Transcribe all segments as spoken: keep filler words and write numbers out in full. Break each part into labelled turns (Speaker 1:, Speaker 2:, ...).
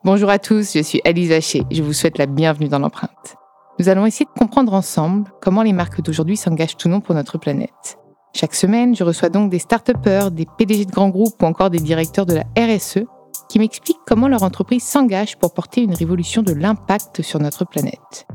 Speaker 1: Bonjour à tous, je suis Alice Vacher. Je vous souhaite la bienvenue dans l'empreinte. Nous allons essayer de comprendre ensemble comment les marques d'aujourd'hui s'engagent ou non pour notre planète. Chaque semaine, je reçois donc des start-upers, des P D G de grands groupes ou encore des directeurs de la R S E qui m'expliquent comment leur entreprise s'engage pour porter une révolution de l'impact sur notre planète.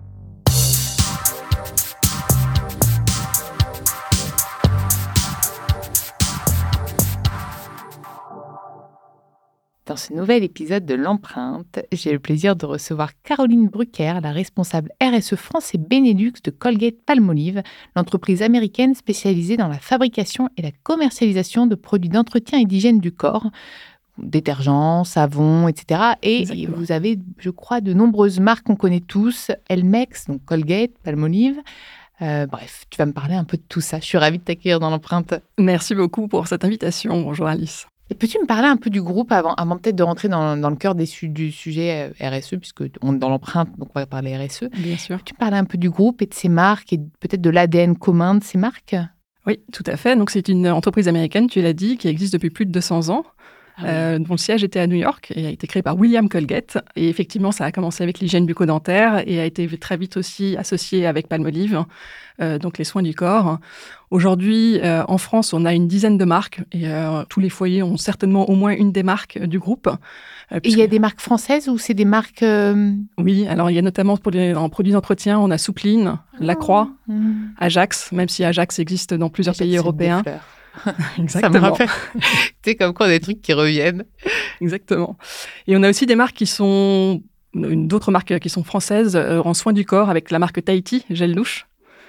Speaker 1: Dans ce nouvel épisode de l'Empreinte, j'ai le plaisir de recevoir Caroline Brucker, la responsable R S E France et Benelux de Colgate-Palmolive, l'entreprise américaine spécialisée dans la fabrication et la commercialisation de produits d'entretien et d'hygiène du corps, détergents, savons, et cetera. Et Exactement. Vous avez, je crois, de nombreuses marques qu'on connaît tous, Elmex, donc Colgate, Palmolive. Euh, bref, tu vas me parler un peu de tout ça. Je suis ravie de t'accueillir dans l'Empreinte.
Speaker 2: Merci beaucoup pour cette invitation. Bonjour Alice.
Speaker 1: Et peux-tu me parler un peu du groupe avant, avant peut-être de rentrer dans, dans le cœur des su- du sujet R S E, puisque on est dans l'empreinte, donc on va parler R S E.
Speaker 2: Bien sûr.
Speaker 1: Peux-tu me parler un peu du groupe et de ses marques et peut-être de l'A D N commun de ces marques ?
Speaker 2: Oui, tout à fait. Donc c'est une entreprise américaine, tu l'as dit, qui existe depuis plus de deux cents ans. Ah oui. euh, dont le siège était à New York et a été créé par William Colgate. Et effectivement, ça a commencé avec l'hygiène bucco-dentaire et a été très vite aussi associé avec Palmolive, euh, donc les soins du corps. Aujourd'hui, euh, en France, on a une dizaine de marques et euh, tous les foyers ont certainement au moins une des marques euh, du groupe.
Speaker 1: Euh, puisque... Et il y a des marques françaises ou c'est des marques... Euh...
Speaker 2: Oui, alors il y a notamment pour les en produits d'entretien, on a Soupline, oh. Lacroix, mmh. Ajax, même si Ajax existe dans plusieurs Ajax, pays européens.
Speaker 1: Exactement. Ça me rappelle, tu sais, comme quoi, des trucs qui reviennent.
Speaker 2: Exactement. Et on a aussi des marques qui sont, d'autres marques qui sont françaises euh, en soins du corps avec la marque Tahiti, gel douche.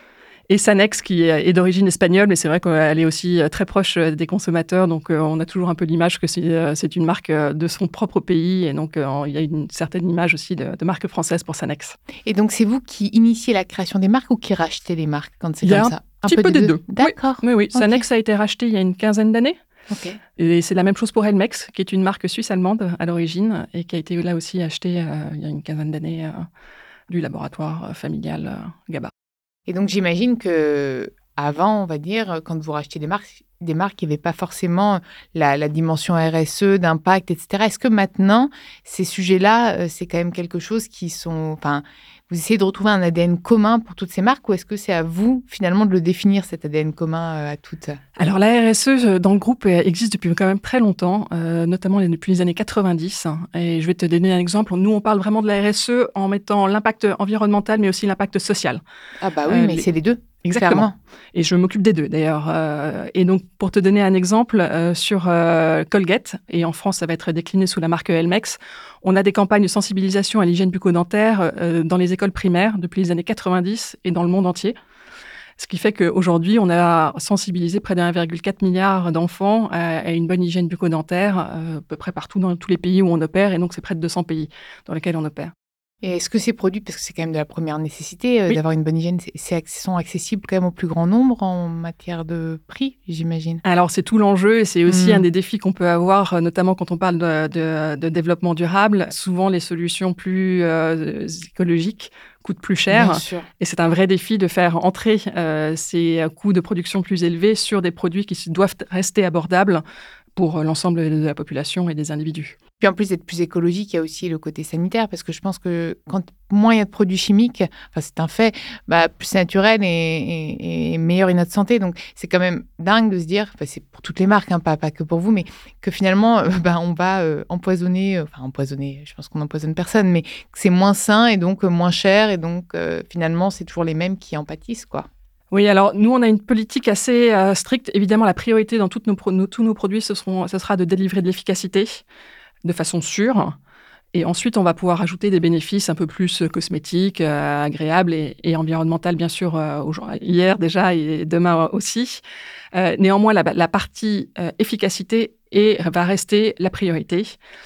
Speaker 2: Et Sanex, qui est d'origine espagnole, mais c'est vrai qu'elle est aussi très proche des consommateurs. Donc, euh, on a toujours un peu l'image que c'est, euh, c'est une marque de son propre pays. Et donc, euh, il y a une certaine image aussi de, de marque française pour Sanex.
Speaker 1: Et donc, c'est vous qui initiez la création des marques ou qui rachetez les marques quand c'est comme ça ?
Speaker 2: Un petit peu, peu des deux. deux.
Speaker 1: D'accord.
Speaker 2: Oui, oui, oui.
Speaker 1: Okay.
Speaker 2: Sanex a été racheté il y a une quinzaine d'années.
Speaker 1: Okay.
Speaker 2: Et c'est la même chose pour Elmex, qui est une marque suisse-allemande à l'origine et qui a été là aussi achetée euh, il y a une quinzaine d'années euh, du laboratoire euh, familial euh, GABA.
Speaker 1: Et donc, j'imagine qu'avant, on va dire, quand vous rachetiez des marques, des marques qui n'avaient pas forcément la, la dimension R S E, d'impact, et cetera. Est-ce que maintenant, ces sujets-là, euh, c'est quand même quelque chose qui sont... Enfin, vous essayez de retrouver un A D N commun pour toutes ces marques ou est-ce que c'est à vous, finalement, de le définir, cet A D N commun euh, à toutes ?
Speaker 2: Alors, la R S E, dans le groupe, existe depuis quand même très longtemps, euh, notamment depuis les années quatre-vingt-dix. Et je vais te donner un exemple. Nous, on parle vraiment de la R S E en mettant l'impact environnemental, mais aussi l'impact social.
Speaker 1: Ah bah oui, euh, mais les... c'est les deux.
Speaker 2: Exactement.
Speaker 1: Clairement.
Speaker 2: Et je m'occupe des deux, d'ailleurs. Euh, et donc, pour te donner un exemple, euh, sur euh, Colgate, et en France, ça va être décliné sous la marque Elmex, on a des campagnes de sensibilisation à l'hygiène bucco-dentaire euh, dans les écoles primaires depuis les années quatre-vingt-dix et dans le monde entier. Ce qui fait qu'aujourd'hui, on a sensibilisé près de un virgule quatre milliard d'enfants à, à une bonne hygiène bucco-dentaire, euh, à peu près partout dans tous les pays où on opère, et donc c'est près de deux cents pays dans lesquels on opère.
Speaker 1: Et est-ce que ces produits, parce que c'est quand même de la première nécessité, euh, oui. d'avoir une bonne hygiène, c'est, c'est, sont accessibles quand même au plus grand nombre en matière de prix, j'imagine ?
Speaker 2: Alors, c'est tout l'enjeu et c'est aussi mmh. un des défis qu'on peut avoir, notamment quand on parle de, de, de développement durable. Souvent, les solutions plus euh, écologiques coûtent plus cher. Et c'est un vrai défi de faire entrer euh, ces coûts de production plus élevés sur des produits qui doivent rester abordables pour l'ensemble de la population et des individus.
Speaker 1: Puis en plus d'être plus écologique, il y a aussi le côté sanitaire, parce que je pense que quand moins il y a de produits chimiques, enfin c'est un fait, bah, plus c'est naturel et, et, et meilleur est notre santé. Donc c'est quand même dingue de se dire, enfin, c'est pour toutes les marques, hein, pas, pas que pour vous, mais que finalement euh, bah, on va euh, empoisonner, euh, enfin empoisonner, je pense qu'on n'empoisonne personne, mais que c'est moins sain et donc euh, moins cher, et donc euh, finalement c'est toujours les mêmes qui en pâtissent, quoi.
Speaker 2: Oui, alors nous, on a une politique assez euh, stricte. Évidemment, la priorité dans toutes nos pro- nos, tous nos produits, ce, seront, ce sera de délivrer de l'efficacité de façon sûre. Et ensuite, on va pouvoir ajouter des bénéfices un peu plus cosmétiques, euh, agréables et, et environnementaux, bien sûr, euh, hier déjà et demain aussi. Euh, néanmoins, la, la partie euh, efficacité est, va rester la priorité.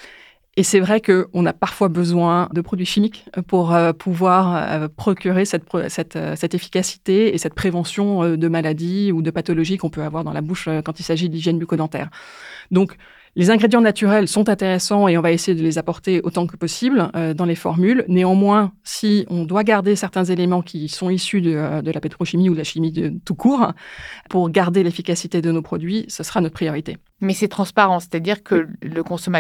Speaker 2: Et c'est vrai qu'on a parfois besoin de produits chimiques pour euh, pouvoir euh, procurer cette, cette, cette efficacité et cette prévention euh, de maladies ou de pathologies qu'on peut avoir dans la bouche euh, quand il s'agit d'hygiène bucco-dentaire. Donc, les ingrédients naturels sont intéressants et on va essayer de les apporter autant que possible euh, dans les formules. Néanmoins, si on doit garder certains éléments qui sont issus de, de la pétrochimie ou de la chimie de, tout court, pour garder l'efficacité de nos produits, ce sera notre priorité.
Speaker 1: Mais c'est transparent, c'est-à-dire que le consommateur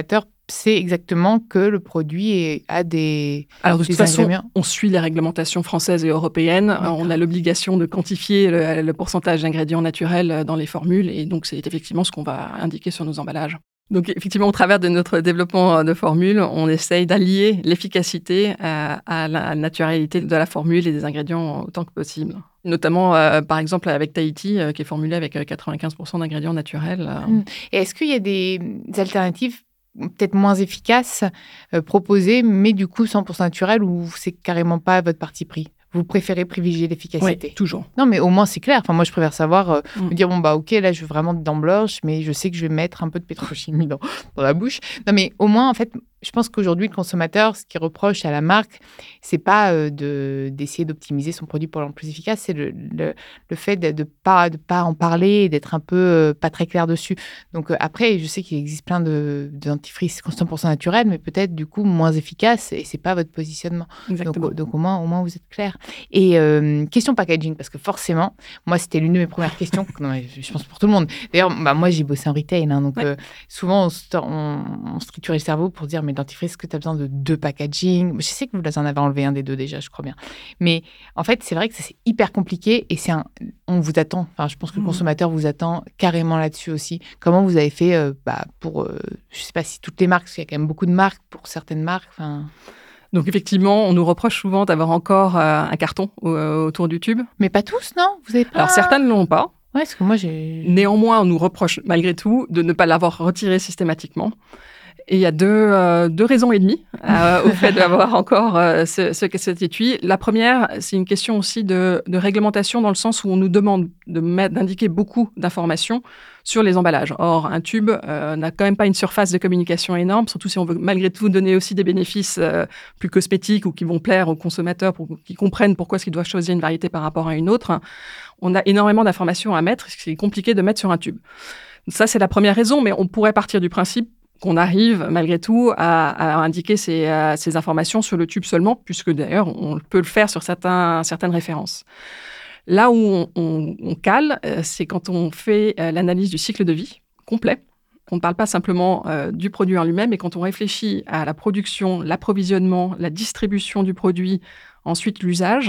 Speaker 1: sait exactement que le produit est, a des
Speaker 2: Alors, de
Speaker 1: des
Speaker 2: toute façon,
Speaker 1: ingrédients.
Speaker 2: on suit les réglementations françaises et européennes.
Speaker 1: D'accord.
Speaker 2: On a l'obligation de quantifier le, le pourcentage d'ingrédients naturels dans les formules et donc c'est effectivement ce qu'on va indiquer sur nos emballages. Donc effectivement, au travers de notre développement de formules, on essaye d'allier l'efficacité à, à la naturalité de la formule et des ingrédients autant que possible. Notamment, euh, par exemple, avec Tahiti, euh, qui est formulé avec quatre-vingt-quinze pour cent d'ingrédients naturels. euh.
Speaker 1: Mm. Et est-ce qu'il y a des alternatives peut-être moins efficaces euh, proposées, mais du coup cent pour cent naturelles, ou c'est carrément pas votre parti pris? Vous préférez privilégier l'efficacité?
Speaker 2: Oui, toujours.
Speaker 1: Non, mais au moins c'est clair. Enfin, moi, je préfère savoir, euh,
Speaker 2: Mm.
Speaker 1: me dire, bon, bah ok, là, je veux vraiment de dents blanches, mais je sais que je vais mettre un peu de pétrochimie dans, dans la bouche. Non, mais au moins, en fait, je pense qu'aujourd'hui, le consommateur, ce qu'il reproche à la marque, c'est pas euh, de, d'essayer d'optimiser son produit pour le rendre plus efficace, c'est le, le, le fait de ne pas, de pas en parler et d'être un peu euh, pas très clair dessus. Donc euh, après, je sais qu'il existe plein de, de dentifrices cent pour cent naturels, mais peut-être du coup moins efficaces, et c'est pas votre positionnement.
Speaker 2: Exactement.
Speaker 1: Donc, donc au moins, au moins, vous êtes clair. Et euh, question packaging, parce que forcément, moi, c'était l'une de mes premières questions. Non, mais je pense pour tout le monde. D'ailleurs, bah, moi, j'ai bossé en retail, hein, donc
Speaker 2: Ouais.
Speaker 1: euh, souvent, on, st- on, on structurait le cerveau pour dire, mais dentifrice, est-ce que tu as besoin de deux packaging? Je sais que vous en avez enlevé un des deux déjà, je crois bien. Mais en fait, c'est vrai que ça, c'est hyper compliqué et c'est un, on vous attend. Enfin, je pense que le
Speaker 2: Mhm.
Speaker 1: consommateur vous attend carrément là-dessus aussi. Comment vous avez fait euh, bah, pour, euh, je sais pas si toutes les marques, parce qu'il y a quand même beaucoup de marques, pour certaines marques. Enfin...
Speaker 2: Donc effectivement, on nous reproche souvent d'avoir encore euh, un carton euh, autour du tube.
Speaker 1: Mais pas tous, non? Vous avez pas...
Speaker 2: Alors certains ne l'ont pas.
Speaker 1: Ouais, parce que moi, j'ai...
Speaker 2: Néanmoins, on nous reproche malgré tout de ne pas l'avoir retiré systématiquement. Et il y a deux, euh, deux raisons et demie euh, au fait d'avoir encore euh, ce, ce, cet étui. La première, c'est une question aussi de, de réglementation dans le sens où on nous demande de mettre, d'indiquer beaucoup d'informations sur les emballages. Or, un tube euh, n'a quand même pas une surface de communication énorme, surtout si on veut malgré tout donner aussi des bénéfices euh, plus cosmétiques ou qui vont plaire aux consommateurs pour qu'ils comprennent pourquoi est-ce qu'ils doivent choisir une variété par rapport à une autre. On a énormément d'informations à mettre, ce qui est compliqué de mettre sur un tube. Ça, c'est la première raison, mais on pourrait partir du principe qu'on arrive malgré tout à, à indiquer ces, à, ces informations sur le tube seulement, puisque d'ailleurs, on peut le faire sur certains, certaines références. Là où on, on, on cale, euh, c'est quand on fait euh, l'analyse du cycle de vie complet. On ne parle pas simplement euh, du produit en lui-même, mais quand on réfléchit à la production, l'approvisionnement, la distribution du produit, ensuite l'usage,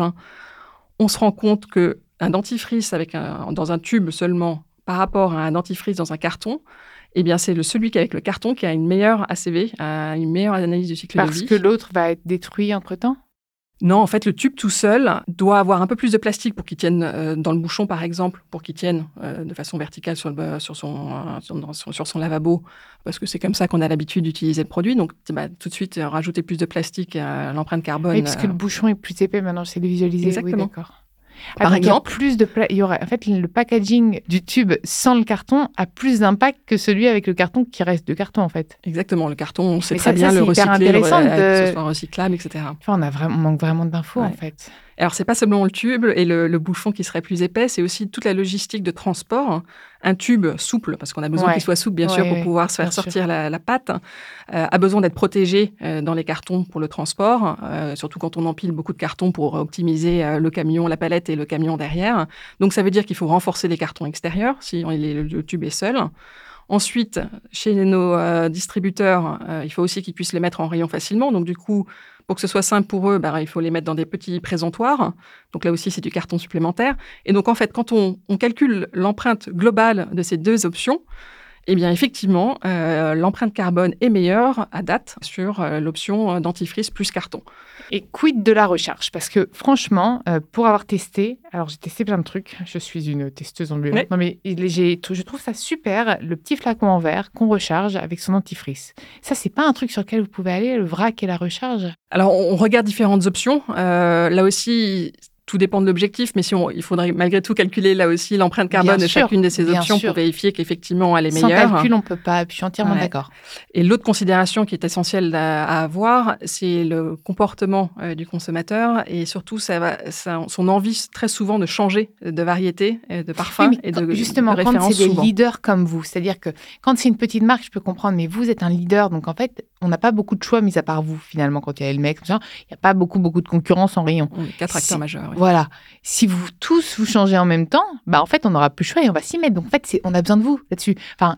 Speaker 2: on se rend compte qu'un dentifrice avec un, dans un tube seulement par rapport à un dentifrice dans un carton, eh bien, c'est le, celui qui avec le carton qui a une meilleure A C V, une meilleure analyse du cycle
Speaker 1: Parce
Speaker 2: de vie.
Speaker 1: que l'autre va être détruit entre-temps?
Speaker 2: Non, en fait, le tube tout seul doit avoir un peu plus de plastique pour qu'il tienne euh, dans le bouchon, par exemple, pour qu'il tienne euh, de façon verticale sur, le, sur, son, euh, sur, sur, sur son lavabo, parce que c'est comme ça qu'on a l'habitude d'utiliser le produit. Donc, bah, tout de suite, euh, rajouter plus de plastique à l'empreinte carbone.
Speaker 1: Oui, parce que
Speaker 2: euh...
Speaker 1: le bouchon est plus épais maintenant, c'est de visualiser.
Speaker 2: Exactement.
Speaker 1: Oui, d'accord.
Speaker 2: Par
Speaker 1: Ah,
Speaker 2: exemple,
Speaker 1: il y a plus de pla... il y aurait... En fait, le packaging du tube sans le carton a plus d'impact que celui avec le carton qui reste de carton, en fait.
Speaker 2: Exactement, le carton, on sait
Speaker 1: Mais
Speaker 2: très
Speaker 1: ça,
Speaker 2: bien
Speaker 1: ça,
Speaker 2: le
Speaker 1: hyper
Speaker 2: recycler, le,
Speaker 1: intéressant
Speaker 2: re...
Speaker 1: de...
Speaker 2: que ce soit recyclable, et cetera.
Speaker 1: Enfin, on, a vraiment... on manque vraiment d'infos,
Speaker 2: Ouais.
Speaker 1: en fait.
Speaker 2: Alors, c'est pas seulement le tube et le, le bouchon qui serait plus épais, c'est aussi toute la logistique de transport. Un tube souple, parce qu'on a besoin
Speaker 1: Ouais.
Speaker 2: qu'il soit souple, bien
Speaker 1: Ouais,
Speaker 2: sûr, pour
Speaker 1: ouais,
Speaker 2: pouvoir se faire
Speaker 1: bien
Speaker 2: sortir la, la pâte, euh, a besoin d'être protégé euh, dans les cartons pour le transport, euh, surtout quand on empile beaucoup de cartons pour optimiser euh, le camion, la palette et le camion derrière. Donc, ça veut dire qu'il faut renforcer les cartons extérieurs si on, le, le tube est seul. Ensuite, chez nos euh, distributeurs, euh, il faut aussi qu'ils puissent les mettre en rayon facilement. Donc, du coup, pour que ce soit simple pour eux, bah, il faut les mettre dans des petits présentoirs. Donc là aussi, c'est du carton supplémentaire. Et donc, en fait, quand on, on calcule l'empreinte globale de ces deux options, eh bien, effectivement, euh, l'empreinte carbone est meilleure à date sur euh, l'option dentifrice plus carton.
Speaker 1: Et quid de la recharge? Parce que franchement, euh, pour avoir testé, alors j'ai testé plein de trucs, je suis une testeuse ambulante,
Speaker 2: Oui.
Speaker 1: non mais j'ai, je trouve ça super, le petit flacon en verre qu'on recharge avec son dentifrice. Ça, c'est pas un truc sur lequel vous pouvez aller, le vrac et la recharge?
Speaker 2: Alors, on regarde différentes options. Euh, là aussi... Tout dépend de l'objectif, mais si on, il faudrait malgré tout calculer là aussi l'empreinte carbone
Speaker 1: Bien
Speaker 2: de
Speaker 1: sûr,
Speaker 2: chacune de ces
Speaker 1: bien
Speaker 2: options
Speaker 1: sûr.
Speaker 2: pour vérifier qu'effectivement elle est
Speaker 1: Sans
Speaker 2: meilleure.
Speaker 1: calcul, on peut pas. Je suis entièrement
Speaker 2: Ouais.
Speaker 1: d'accord.
Speaker 2: Et l'autre considération qui est essentielle à, à avoir, c'est le comportement euh, du consommateur et surtout ça va, ça, son envie très souvent de changer de variété, de parfum
Speaker 1: Oui,
Speaker 2: et de
Speaker 1: justement,
Speaker 2: de
Speaker 1: quand
Speaker 2: référence
Speaker 1: c'est des
Speaker 2: souvent.
Speaker 1: leaders comme vous, c'est-à-dire que quand c'est une petite marque, je peux comprendre, mais vous êtes un leader, donc en fait, on n'a pas beaucoup de choix, mis à part vous, finalement, quand il y a le mec, il n'y a pas beaucoup, beaucoup de concurrence en rayon.
Speaker 2: On est quatre acteurs
Speaker 1: si,
Speaker 2: majeurs. Oui.
Speaker 1: Voilà. Si vous tous vous changez en même temps, bah en fait, on n'aura plus le choix et on va s'y mettre. Donc en fait, c'est, on a besoin de vous là-dessus. Enfin, et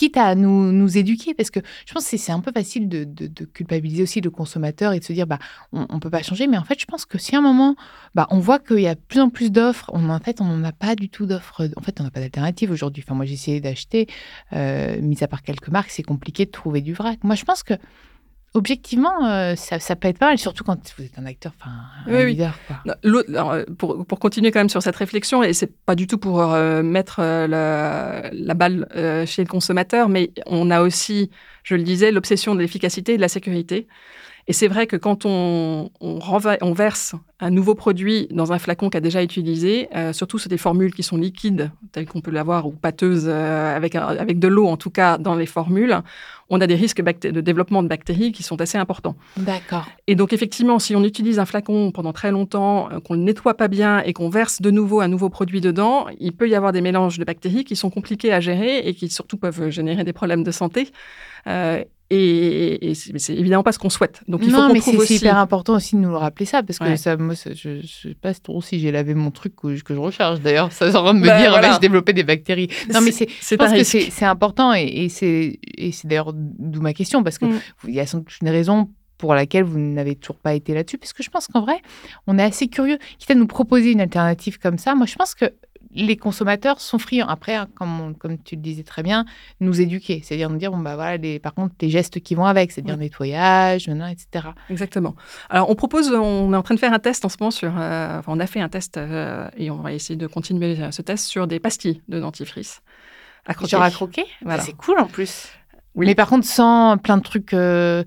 Speaker 1: quitte à nous, nous éduquer, parce que je pense que c'est, c'est un peu facile de, de, de culpabiliser aussi le consommateur et de se dire, bah, on ne peut pas changer. Mais en fait, je pense que si à un moment, bah, on voit qu'il y a de plus en plus d'offres, on, en fait, on n'en a pas du tout d'offres. En fait, on n'a pas d'alternative aujourd'hui. Enfin, moi, j'ai essayé d'acheter, euh, mis à part quelques marques, c'est compliqué de trouver du vrac. Moi, je pense que objectivement, euh, ça, ça peut être pas mal, surtout quand vous êtes un acteur, enfin un
Speaker 2: oui,
Speaker 1: leader. Quoi.
Speaker 2: Non, l'autre, alors, pour, pour continuer quand même sur cette réflexion, et c'est pas du tout pour euh, mettre euh, la, la balle euh, chez le consommateur, mais on a aussi, je le disais, l'obsession de l'efficacité et de la sécurité. Et c'est vrai que quand on, on, renva- on verse un nouveau produit dans un flacon qui a déjà été utilisé, euh, surtout sur des formules qui sont liquides, telles qu'on peut l'avoir, ou pâteuses, euh, avec, un, avec de l'eau en tout cas dans les formules, on a des risques bacté- de développement de bactéries qui sont assez importants.
Speaker 1: D'accord.
Speaker 2: Et donc effectivement, si on utilise un flacon pendant très longtemps, euh, qu'on ne le nettoie pas bien et qu'on verse de nouveau un nouveau produit dedans, il peut y avoir des mélanges de bactéries qui sont compliqués à gérer et qui surtout peuvent générer des problèmes de santé. Euh, Et, et c'est, c'est évidemment pas ce qu'on souhaite. Donc, il faut
Speaker 1: non,
Speaker 2: qu'on
Speaker 1: mais
Speaker 2: trouve
Speaker 1: c'est,
Speaker 2: aussi...
Speaker 1: c'est hyper important aussi de nous le rappeler ça, parce que
Speaker 2: Ouais.
Speaker 1: ça, moi, ça, je ne sais pas trop si j'ai lavé mon truc que, que je recharge. D'ailleurs, ça est en train de me
Speaker 2: Ben,
Speaker 1: dire,
Speaker 2: voilà.
Speaker 1: bah, j'ai développé des bactéries. Non, mais c'est,
Speaker 2: c'est
Speaker 1: je pense
Speaker 2: un
Speaker 1: que
Speaker 2: risque.
Speaker 1: c'est, c'est important, et, et, c'est, et c'est d'ailleurs d'où ma question, parce qu'il mm. y a sans doute une raison pour laquelle vous n'avez toujours pas été là-dessus, parce que je pense qu'en vrai, on est assez curieux. Quitte à nous proposer une alternative comme ça, moi, je pense que les consommateurs sont friands. Après, hein, comme, on, comme tu le disais très bien, nous éduquer. C'est-à-dire nous dire, bon, bah voilà, les, par contre, les gestes qui vont avec, c'est-à-dire oui. nettoyage, maintenant, et cetera.
Speaker 2: Exactement. Alors, on propose, on est en train de faire un test en ce moment sur... Euh, enfin, on a fait un test euh, et on va essayer de continuer ce test sur des pastilles de dentifrice.
Speaker 1: À croquer. Genre à croquer
Speaker 2: voilà.
Speaker 1: C'est cool en plus.
Speaker 2: Oui.
Speaker 1: Mais par contre, sans plein de trucs euh,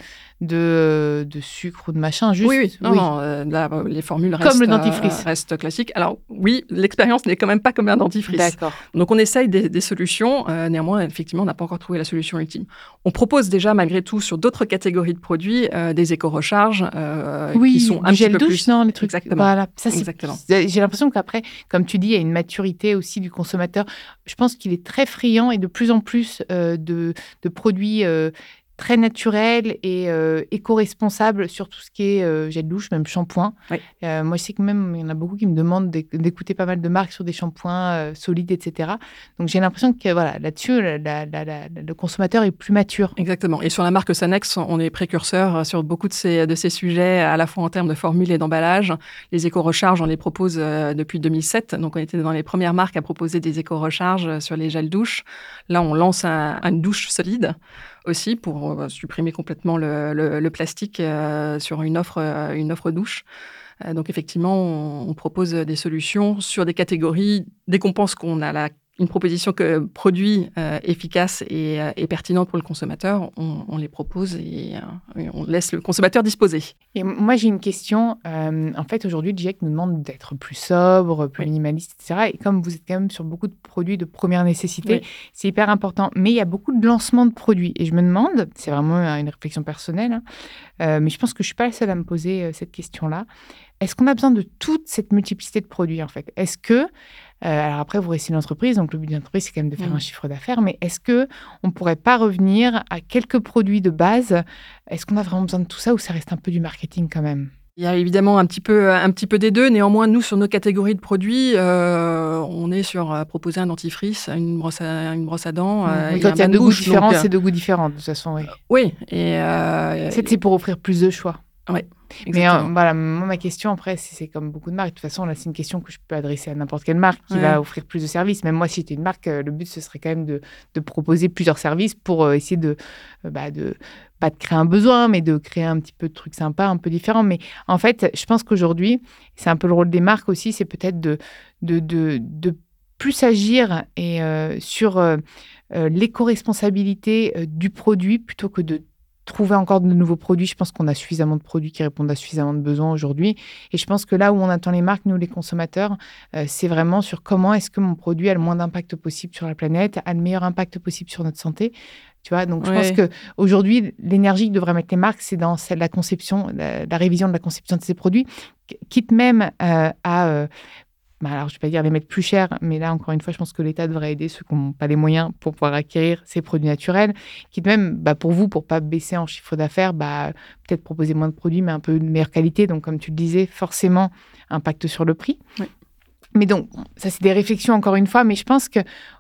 Speaker 1: de, de sucre ou de machin, juste...
Speaker 2: Oui, oui. Non,
Speaker 1: oui.
Speaker 2: non, euh, là, les formules restent,
Speaker 1: comme le dentifrice.
Speaker 2: Euh, restent classiques. Alors, oui, l'expérience n'est quand même pas comme un dentifrice.
Speaker 1: D'accord.
Speaker 2: Donc, on essaye des, des solutions. Euh, néanmoins, effectivement, on n'a pas encore trouvé la solution ultime. On propose déjà, malgré tout, sur d'autres catégories de produits, euh, des éco-recharges euh,
Speaker 1: oui,
Speaker 2: qui sont un
Speaker 1: du gel
Speaker 2: petit peu
Speaker 1: douche,
Speaker 2: plus...
Speaker 1: non, les trucs.
Speaker 2: Exactement.
Speaker 1: Voilà. Ça, c'est...
Speaker 2: Exactement.
Speaker 1: J'ai l'impression qu'après, comme tu dis, il y a une maturité aussi du consommateur. Je pense qu'il est très friand et de plus en plus euh, de, de produits... Euh, très naturel et euh, éco-responsable sur tout ce qui est euh, gel douche, même shampoing.
Speaker 2: Oui.
Speaker 1: Euh, moi, je sais que même, il y en a beaucoup qui me demandent d'écouter pas mal de marques sur des shampoings euh, solides, et cetera. Donc, j'ai l'impression que voilà, là-dessus, la, la, la, la, le consommateur est plus mature.
Speaker 2: Exactement. Et sur la marque Sanex, on est précurseur sur beaucoup de ces, de ces sujets, à la fois en termes de formules et d'emballage. Les éco-recharges, on les propose euh, depuis deux mille sept. Donc, on était dans les premières marques à proposer des éco-recharges sur les gels douche. Là, on lance un, une douche solide aussi pour euh, supprimer complètement le, le, le plastique euh, sur une offre, euh, une offre douche. Euh, donc, effectivement, on, on propose des solutions sur des catégories. Dès qu'on pense qu'on a la une proposition que produit euh, efficace et, euh, et pertinente pour le consommateur, on, on les propose et, euh, et on laisse le consommateur disposer.
Speaker 1: Et moi, j'ai une question. Euh, en fait, aujourd'hui, le GIEC nous demande d'être plus sobre, plus oui. minimaliste, et cetera. Et comme vous êtes quand même sur beaucoup de produits de première nécessité, oui. c'est hyper important. Mais il y a beaucoup de lancements de produits. Et je me demande, c'est vraiment une réflexion personnelle, hein, euh, mais je pense que je ne suis pas la seule à me poser euh, cette question-là. Est-ce qu'on a besoin de toute cette multiplicité de produits, en fait ? Est-ce que, euh, alors après, vous restez une entreprise, donc le but d'une entreprise, c'est quand même de faire mmh. un chiffre d'affaires, mais est-ce qu'on ne pourrait pas revenir à quelques produits de base ? Est-ce qu'on a vraiment besoin de tout ça ou ça reste un peu du marketing quand même ?
Speaker 2: Il y a évidemment un petit peu, un petit peu des deux. Néanmoins, nous, sur nos catégories de produits, euh, on est sur euh, proposer un dentifrice, une brosse à, une brosse à dents.
Speaker 1: Mmh.
Speaker 2: Euh,
Speaker 1: oui, quand il y a deux goûts différents, donc, c'est deux goûts différents, de toute façon, oui.
Speaker 2: Euh, oui. Et, euh,
Speaker 1: c'est, c'est pour offrir plus de choix.
Speaker 2: Oui.
Speaker 1: Mais euh, voilà, moi, ma question, après, c'est, c'est comme beaucoup de marques. De toute façon, là, c'est une question que je peux adresser à n'importe quelle marque qui ouais. va offrir plus de services. Même moi, si j'étais une marque, le but, ce serait quand même de, de proposer plusieurs services pour euh, essayer de, euh, bah, de, pas de créer un besoin, mais de créer un petit peu de trucs sympas, un peu différents. Mais en fait, je pense qu'aujourd'hui, c'est un peu le rôle des marques aussi, c'est peut-être de, de, de, de plus agir et, euh, sur euh, euh, l'éco-responsabilité euh, du produit plutôt que de trouver encore de nouveaux produits. Je pense qu'on a suffisamment de produits qui répondent à suffisamment de besoins aujourd'hui. Et je pense que là où on attend les marques, nous, les consommateurs, euh, c'est vraiment sur comment est-ce que mon produit a le moins d'impact possible sur la planète, a le meilleur impact possible sur notre santé. Tu vois, donc je ouais. pense qu'aujourd'hui, l'énergie que devraient mettre les marques, c'est dans la conception, la, la révision de la conception de ces produits, quitte même euh, à... Euh, Bah alors, je ne vais pas dire les mettre plus cher, mais là, encore une fois, je pense que l'État devrait aider ceux qui n'ont pas les moyens pour pouvoir acquérir ces produits naturels. Quitte même, bah, pour vous, pour ne pas baisser en chiffre d'affaires, bah, peut-être proposer moins de produits, mais un peu de meilleure qualité. Donc, comme tu le disais, forcément, impact sur le prix. Oui. Mais donc, ça, c'est des réflexions, encore une fois, mais je pense que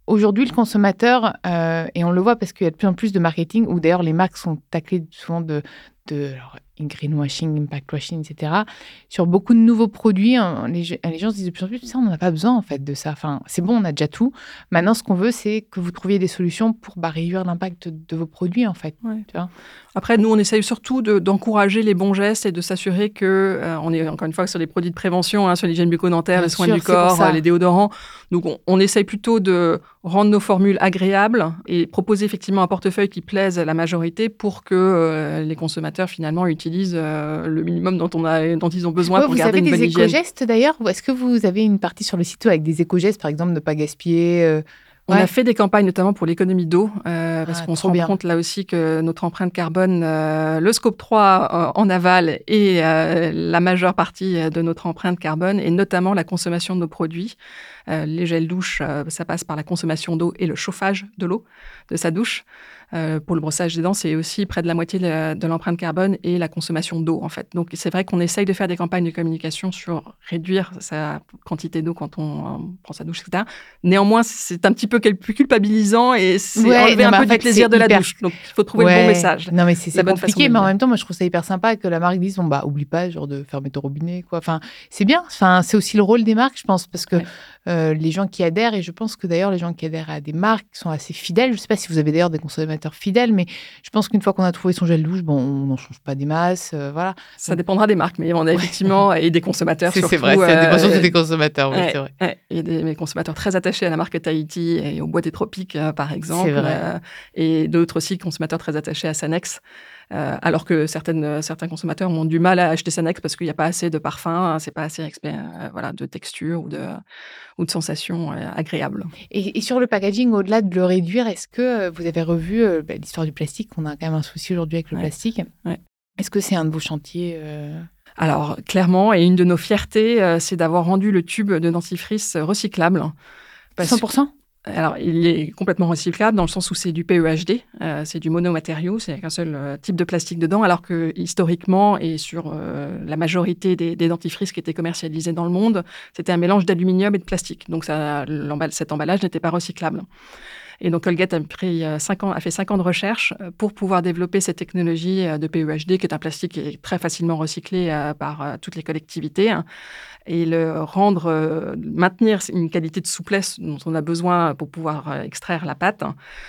Speaker 1: aujourd'hui, le consommateur, euh, et on le voit parce qu'il y a de plus en plus de marketing, où d'ailleurs les marques sont taclées souvent de, de alors, greenwashing, impact washing, et cetera. Sur beaucoup de nouveaux produits, hein, les, les gens se disent de plus en plus, ça, on n'en a pas besoin en fait de ça. Enfin, c'est bon, on a déjà tout. Maintenant, ce qu'on veut, c'est que vous trouviez des solutions pour bah, réduire l'impact de vos produits en fait.
Speaker 2: Ouais.
Speaker 1: Tu vois.
Speaker 2: Après, nous, on essaye surtout de, d'encourager les bons gestes et de s'assurer que, euh, on est encore une fois sur les produits de prévention, hein, sur l'hygiène bucco-dentaire,
Speaker 1: Bien
Speaker 2: les soins
Speaker 1: sûr,
Speaker 2: du
Speaker 1: c'est pour
Speaker 2: corps,
Speaker 1: ça.
Speaker 2: euh, les déodorants. Donc, on, on essaye plutôt de rendre nos formules agréables et proposer effectivement un portefeuille qui plaise à la majorité pour que euh, les consommateurs finalement utilisent euh, le minimum dont, on a, dont ils ont besoin
Speaker 1: Ouais,
Speaker 2: pour
Speaker 1: vous
Speaker 2: garder
Speaker 1: avez
Speaker 2: une bonne
Speaker 1: des
Speaker 2: hygiène.
Speaker 1: éco-gestes d'ailleurs? Ou est-ce que vous avez une partie sur le site avec des éco-gestes, par exemple, ne pas gaspiller euh...
Speaker 2: On
Speaker 1: ouais.
Speaker 2: a fait des campagnes notamment pour l'économie d'eau, euh, parce
Speaker 1: Ah,
Speaker 2: qu'on se
Speaker 1: trop
Speaker 2: rend
Speaker 1: bien.
Speaker 2: compte là aussi que notre empreinte carbone, euh, le scope trois euh, en aval et euh, la majeure partie de notre empreinte carbone, et notamment la consommation de nos produits. Euh, les gels douche, euh, ça passe par la consommation d'eau et le chauffage de l'eau de sa douche. Euh, pour le brossage des dents, c'est aussi près de la moitié de, de l'empreinte carbone et la consommation d'eau, en fait. Donc, c'est vrai qu'on essaye de faire des campagnes de communication sur réduire sa quantité d'eau quand on, on prend sa douche, et cetera. Néanmoins, c'est un petit peu plus culpabilisant et c'est
Speaker 1: Ouais,
Speaker 2: enlever
Speaker 1: non,
Speaker 2: un
Speaker 1: mais
Speaker 2: peu
Speaker 1: en fait,
Speaker 2: du plaisir
Speaker 1: c'est
Speaker 2: de la
Speaker 1: hyper-
Speaker 2: douche. Donc, il faut trouver
Speaker 1: Ouais.
Speaker 2: le bon message.
Speaker 1: Non, mais c'est, c'est
Speaker 2: la bonne façon
Speaker 1: compliqué,
Speaker 2: de le
Speaker 1: mais en
Speaker 2: dire.
Speaker 1: même temps, moi, je trouve ça hyper sympa que la marque dise, bon, bah, oublie pas, genre, de fermer ton robinet, quoi. Enfin, c'est bien. Enfin, c'est aussi le rôle des marques, je pense, parce que
Speaker 2: Ouais.
Speaker 1: euh, les gens qui adhèrent, et je pense que d'ailleurs, les gens qui adhèrent à des marques sont assez fidèles. Je sais pas si vous avez d'ailleurs des consommateurs fidèles, mais je pense qu'une fois qu'on a trouvé son gel douche, bon, on n'en change pas des masses, euh, voilà.
Speaker 2: Ça dépendra des marques, mais on a effectivement, et des consommateurs
Speaker 1: C'est,
Speaker 2: surtout.
Speaker 1: c'est vrai, ça dépend
Speaker 2: euh,
Speaker 1: surtout des consommateurs, oui,
Speaker 2: Ouais,
Speaker 1: c'est vrai.
Speaker 2: ouais. Il y a des, des consommateurs très attachés à la marque Tahiti et au bois des tropiques, euh, par exemple.
Speaker 1: C'est vrai.
Speaker 2: Euh, et d'autres aussi consommateurs très attachés à Sanex. Euh, alors que certaines, certains consommateurs ont du mal à acheter Sanex parce qu'il n'y a pas assez de parfum, hein, c'est pas assez expé- euh, voilà, de texture ou de, ou de sensations euh, agréables.
Speaker 1: Et, et sur le packaging, au-delà de le réduire, est-ce que euh, vous avez revu euh, bah, l'histoire du plastique? On a quand même un souci aujourd'hui avec le
Speaker 2: Ouais.
Speaker 1: plastique.
Speaker 2: Ouais.
Speaker 1: Est-ce que c'est un de vos chantiers euh...
Speaker 2: Alors, clairement, et une de nos fiertés, euh, c'est d'avoir rendu le tube de dentifrice recyclable. Parce
Speaker 1: cent pour cent?
Speaker 2: Alors, il est complètement recyclable dans le sens où c'est du P E H D, euh, c'est du monomatériau, c'est avec un seul euh, type de plastique dedans, alors que historiquement et sur euh, la majorité des, des dentifrices qui étaient commercialisés dans le monde, c'était un mélange d'aluminium et de plastique. Donc, ça, l'emball- cet emballage n'était pas recyclable. Et donc, Colgate a, pris, euh, cinq ans, a fait cinq ans de recherche euh, pour pouvoir développer cette technologie euh, de P E H D, qui est un plastique qui est très facilement recyclé euh, par euh, toutes les collectivités, hein, et le rendre, euh, maintenir une qualité de souplesse dont on a besoin pour pouvoir euh, extraire la pâte.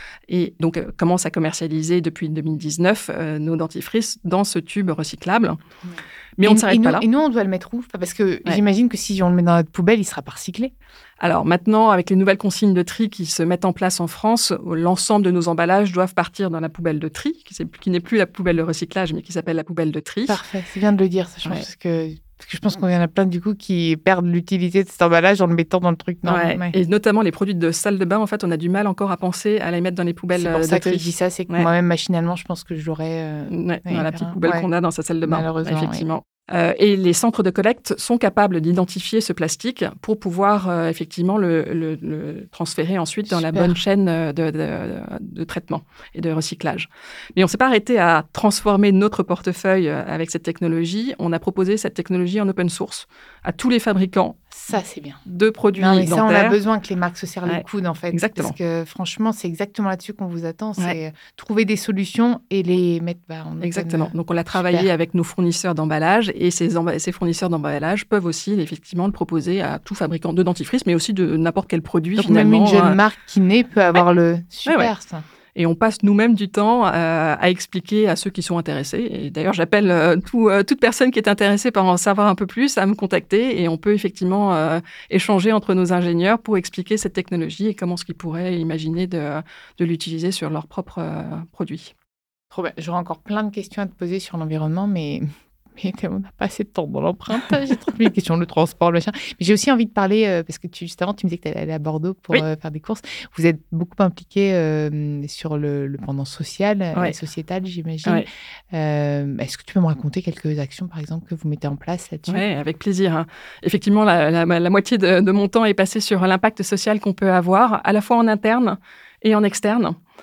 Speaker 2: Et donc, euh, commence à commercialiser depuis deux mille dix-neuf euh, nos dentifrices dans ce tube recyclable. Mais
Speaker 1: et,
Speaker 2: on ne s'arrête
Speaker 1: et nous,
Speaker 2: pas là.
Speaker 1: Et nous, on doit le mettre où? Parce que
Speaker 2: Ouais.
Speaker 1: j'imagine que si on le met dans notre poubelle, il sera pas recyclé.
Speaker 2: Alors maintenant, avec les nouvelles consignes de tri qui se mettent en place en France, l'ensemble de nos emballages doivent partir dans la poubelle de tri, qui, qui n'est plus la poubelle de recyclage, mais qui s'appelle la poubelle de tri.
Speaker 1: Parfait, c'est bien de le dire, ça, je pense,
Speaker 2: Ouais.
Speaker 1: parce que, parce que je pense qu'il y en a plein du coup qui perdent l'utilité de cet emballage en le mettant dans le truc. Non,
Speaker 2: Ouais.
Speaker 1: ouais.
Speaker 2: Et notamment les produits de salle de bain, en fait, on a du mal encore à penser à les mettre dans les poubelles
Speaker 1: C'est pour
Speaker 2: de
Speaker 1: ça
Speaker 2: tri.
Speaker 1: que je dis ça, c'est que
Speaker 2: Ouais.
Speaker 1: moi-même, machinalement, je pense que je l'aurais... Euh...
Speaker 2: Ouais,
Speaker 1: Ouais,
Speaker 2: dans la
Speaker 1: faire
Speaker 2: petite
Speaker 1: un-
Speaker 2: poubelle
Speaker 1: ouais.
Speaker 2: qu'on a dans sa salle de bain,
Speaker 1: Malheureusement,
Speaker 2: effectivement. Euh, et les centres de collecte sont capables d'identifier ce plastique pour pouvoir euh, effectivement le, le, le transférer ensuite dans
Speaker 1: Super.
Speaker 2: la bonne chaîne de, de, de, de traitement et de recyclage. Mais on ne s'est pas arrêté à transformer notre portefeuille avec cette technologie. On a proposé cette technologie en open source à tous les fabricants.
Speaker 1: Ça, c'est bien.
Speaker 2: De produits
Speaker 1: non, mais ça,
Speaker 2: dentaires.
Speaker 1: on a besoin que les marques se serrent
Speaker 2: Ouais,
Speaker 1: les coudes, en fait.
Speaker 2: Exactement.
Speaker 1: Parce que franchement, c'est exactement là-dessus qu'on vous attend. C'est
Speaker 2: Ouais.
Speaker 1: trouver des solutions et les mettre bah, en open.
Speaker 2: Exactement. Donc, on l'a travaillé
Speaker 1: Super.
Speaker 2: avec nos fournisseurs d'emballage et ces, emba- ces fournisseurs d'emballage peuvent aussi, effectivement, le proposer à tout fabricant de dentifrice, mais aussi de n'importe quel produit,
Speaker 1: Donc,
Speaker 2: finalement.
Speaker 1: même une jeune
Speaker 2: hein.
Speaker 1: marque qui naît peut avoir
Speaker 2: Ouais.
Speaker 1: le... Super,
Speaker 2: Ouais, ouais.
Speaker 1: ça.
Speaker 2: Et on passe nous-mêmes du temps euh, à expliquer à ceux qui sont intéressés. Et d'ailleurs, j'appelle euh, tout, euh, toute personne qui est intéressée par en savoir un peu plus à me contacter. Et on peut effectivement euh, échanger entre nos ingénieurs pour expliquer cette technologie et comment ce qu'ils pourraient imaginer de, de l'utiliser sur leurs propres euh, produits.
Speaker 1: Trop bien. J'aurais encore plein de questions à te poser sur l'environnement, mais... Mais on n'a pas assez de temps dans l'empreinte. J'ai trop mille questions, le transport, le machin. Mais j'ai aussi envie de parler, euh, parce que tu, juste avant, tu me disais que tu allais aller à Bordeaux pour
Speaker 2: Oui.
Speaker 1: euh, faire des courses. Vous êtes beaucoup impliqué euh, sur le, le pendant social
Speaker 2: Ouais.
Speaker 1: et sociétal, j'imagine.
Speaker 2: Ouais.
Speaker 1: Euh, est-ce que tu peux me raconter quelques actions, par exemple, que vous mettez en place là-dessus?
Speaker 2: Oui, avec plaisir. Hein. Effectivement, la, la, la moitié de, de mon temps est passé sur l'impact social qu'on peut avoir, à la fois en interne et en externe.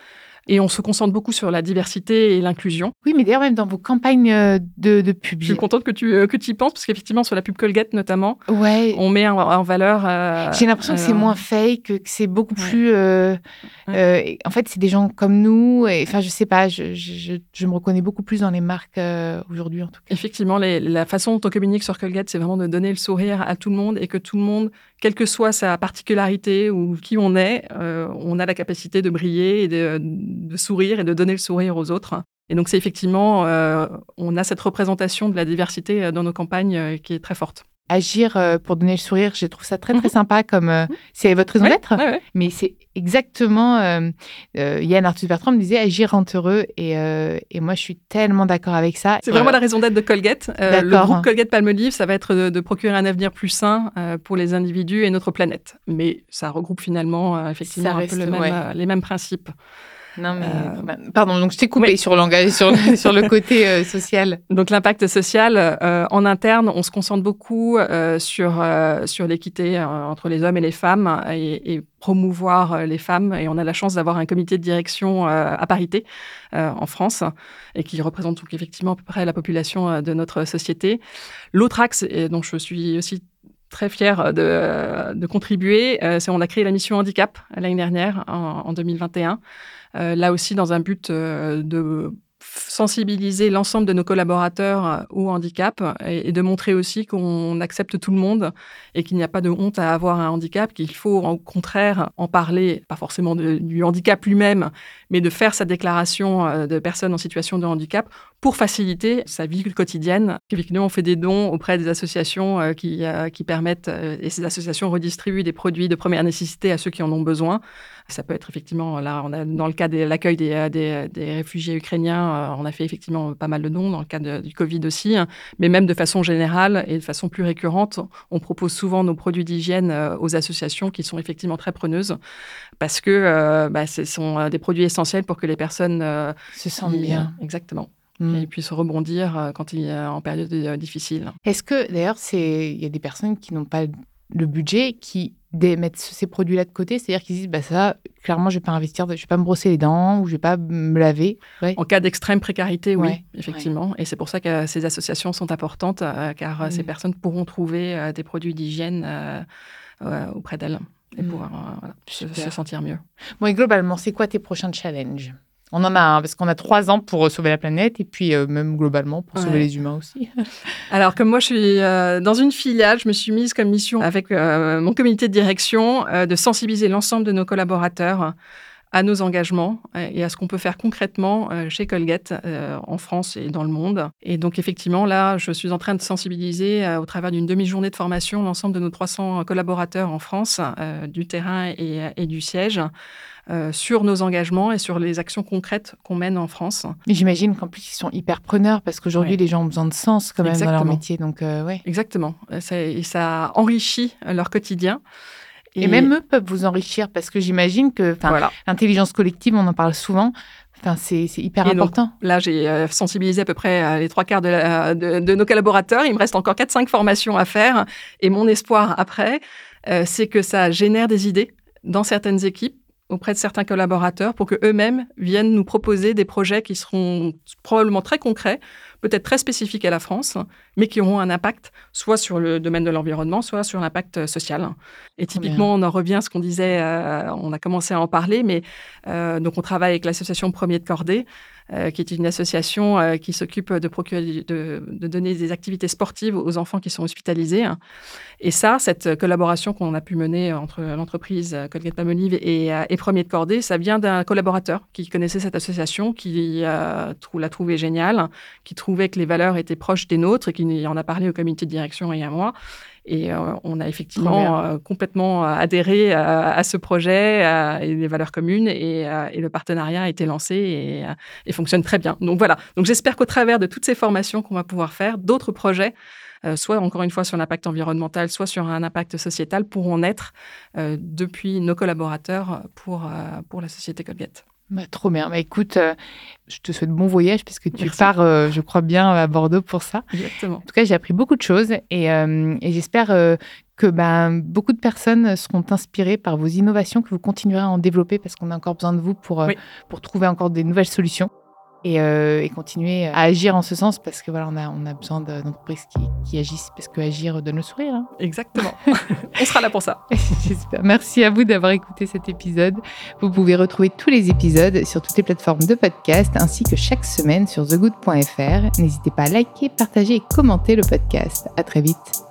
Speaker 2: Et on se concentre beaucoup sur la diversité et l'inclusion.
Speaker 1: Oui, mais d'ailleurs, même dans vos campagnes euh, de, de pub.
Speaker 2: Je suis contente que tu, euh, que tu y penses, parce qu'effectivement, sur la pub Colgate notamment,
Speaker 1: ouais.
Speaker 2: on met en, en valeur... Euh,
Speaker 1: J'ai l'impression que
Speaker 2: euh,
Speaker 1: c'est moins fake, que, que c'est beaucoup
Speaker 2: ouais.
Speaker 1: plus... Euh,
Speaker 2: ouais.
Speaker 1: euh, en fait, c'est des gens comme nous. Enfin, je sais pas, je, je, je me reconnais beaucoup plus dans les marques euh, aujourd'hui, en tout cas.
Speaker 2: Effectivement, les, la façon dont on communique sur Colgate, c'est vraiment de donner le sourire à tout le monde et que tout le monde, quelle que soit sa particularité ou qui on est, euh, on a la capacité de briller et de, de sourire et de donner le sourire aux autres. Et donc, c'est effectivement, euh, on a cette représentation de la diversité dans nos campagnes euh, qui est très forte.
Speaker 1: Agir euh, pour donner le sourire, je trouve ça très, très mmh. sympa. Comme euh, c'est votre raison
Speaker 2: ouais,
Speaker 1: d'être,
Speaker 2: ouais, ouais.
Speaker 1: mais c'est exactement... Euh, euh, Yann Arthus-Bertrand me disait « agir rend heureux ». Et, euh, et moi, je suis tellement d'accord avec ça.
Speaker 2: C'est vraiment euh, la raison d'être de Colgate. Euh, le groupe Colgate-Palmolive, ça va être de, de procurer un avenir plus sain euh, pour les individus et notre planète. Mais ça regroupe finalement euh, effectivement reste, un peu le même,
Speaker 1: ouais.
Speaker 2: euh, les mêmes principes.
Speaker 1: Non, mais... Euh, pardon, donc je t'ai coupé oui. sur, sur, le, sur le côté euh, social.
Speaker 2: Donc, l'impact social, euh, en interne, on se concentre beaucoup euh, sur, euh, sur l'équité euh, entre les hommes et les femmes et, et promouvoir euh, les femmes. Et on a la chance d'avoir un comité de direction euh, à parité euh, en France et qui représente donc, effectivement à peu près la population euh, de notre société. L'autre axe, et dont je suis aussi très fière de, de contribuer, euh, c'est on a créé la mission handicap l'année dernière, en, en deux mille vingt et un. Euh, là aussi, dans un but euh, de sensibiliser l'ensemble de nos collaborateurs au handicap et, et de montrer aussi qu'on accepte tout le monde et qu'il n'y a pas de honte à avoir un handicap, qu'il faut au contraire en parler, pas forcément de, du handicap lui-même, mais de faire sa déclaration de personne en situation de handicap pour faciliter sa vie quotidienne. Effectivement, on fait des dons auprès des associations euh, qui, euh, qui permettent, euh, et ces associations redistribuent des produits de première nécessité à ceux qui en ont besoin. Ça peut être effectivement, là, on a, dans le cas de l'accueil des, des, des réfugiés ukrainiens, euh, on a fait effectivement pas mal de dons, dans le cas de, du Covid aussi, hein, mais même de façon générale et de façon plus récurrente, on propose souvent nos produits d'hygiène euh, aux associations qui sont effectivement très preneuses parce que euh, bah, ce sont des produits essentiels pour que les personnes euh,
Speaker 1: se sentent qui, bien.
Speaker 2: Euh, exactement. Mmh. Et puissent rebondir quand il est en période difficile.
Speaker 1: Est-ce que, d'ailleurs, il y a des personnes qui n'ont pas le budget, qui mettent ces produits-là de côté, c'est-à-dire qu'ils disent, bah, ça, clairement, je ne vais pas investir, je ne vais pas me brosser les dents ou je ne vais pas me laver. Ouais.
Speaker 2: En cas d'extrême précarité, oui, ouais. effectivement.
Speaker 1: Ouais.
Speaker 2: Et c'est pour ça que ces associations sont importantes, euh, car mmh. ces personnes pourront trouver euh, des produits d'hygiène euh, euh, auprès d'elles et mmh. pouvoir euh, voilà, se, se sentir mieux.
Speaker 1: Bon, et globalement, c'est quoi tes prochains challenges ? On en a un, parce qu'on a trois ans pour sauver la planète et puis euh, même globalement pour ouais. sauver les humains aussi.
Speaker 2: Alors, comme moi, je suis euh, dans une filiale, je me suis mise comme mission avec euh, mon comité de direction euh, de sensibiliser l'ensemble de nos collaborateurs à nos engagements et à ce qu'on peut faire concrètement euh, chez Colgate euh, en France et dans le monde. Et donc, effectivement, là, je suis en train de sensibiliser euh, au travers d'une demi-journée de formation l'ensemble de nos trois cents collaborateurs en France, euh, du terrain et, et du siège, Euh, sur nos engagements et sur les actions concrètes qu'on mène en France.
Speaker 1: Mais j'imagine qu'en plus, ils sont hyper preneurs parce qu'aujourd'hui, ouais. les gens ont besoin de sens quand même
Speaker 2: Exactement.
Speaker 1: dans leur métier. Donc, euh, ouais.
Speaker 2: Exactement. Ça, et ça enrichit leur quotidien.
Speaker 1: Et, et même eux peuvent vous enrichir parce que j'imagine que voilà. l'intelligence collective, on en parle souvent. Enfin, c'est, c'est hyper
Speaker 2: et
Speaker 1: important.
Speaker 2: Donc, là, j'ai euh, sensibilisé à peu près euh, les trois quarts de, la, de, de nos collaborateurs. Il me reste encore quatre cinq formations à faire. Et mon espoir après, euh, c'est que ça génère des idées dans certaines équipes, auprès de certains collaborateurs pour qu'eux-mêmes viennent nous proposer des projets qui seront probablement très concrets, peut-être très spécifiques à la France, mais qui auront un impact soit sur le domaine de l'environnement, soit sur l'impact social. Et typiquement, on en revient à ce qu'on disait, euh, on a commencé à en parler, mais euh, donc on travaille avec l'association Premier de Cordée, euh, qui est une association euh, qui s'occupe de, procurer, de, de donner des activités sportives aux enfants qui sont hospitalisés. Et ça, cette collaboration qu'on a pu mener entre l'entreprise Colgate-Palmolive et, et Premier de Cordée, ça vient d'un collaborateur qui connaissait cette association, qui euh, l'a trouvée géniale, qui trouvait que les valeurs étaient proches des nôtres et qui en a parlé au comité de direction et à moi. Et euh, on a effectivement euh, complètement adhéré à, à ce projet à, et les valeurs communes et, euh, et le partenariat a été lancé et, et fonctionne très bien. Donc voilà, donc j'espère qu'au travers de toutes ces formations qu'on va pouvoir faire, d'autres projets, euh, soit encore une fois sur l'impact environnemental, soit sur un impact sociétal, pourront naître euh, depuis nos collaborateurs pour, euh, pour la société Colgate.
Speaker 1: Bah, trop bien. Bah, écoute, euh, je te souhaite bon voyage parce que tu Merci. pars, euh, je crois bien, à Bordeaux pour ça.
Speaker 2: Exactement.
Speaker 1: En tout cas, j'ai appris beaucoup de choses et, euh, et j'espère euh, que ben, beaucoup de personnes seront inspirées par vos innovations, que vous continuerez à en développer parce qu'on a encore besoin de vous pour, oui. pour trouver encore des nouvelles solutions. Et, euh, et continuer à agir en ce sens parce que voilà, on a, on a besoin d'entreprises qui, qui agissent parce que agir donne le sourire. Hein.
Speaker 2: Exactement. On sera là pour ça.
Speaker 1: J'espère. Merci à vous d'avoir écouté cet épisode. Vous pouvez retrouver tous les épisodes sur toutes les plateformes de podcast ainsi que chaque semaine sur the good point f r. N'hésitez pas à liker, partager et commenter le podcast. À très vite.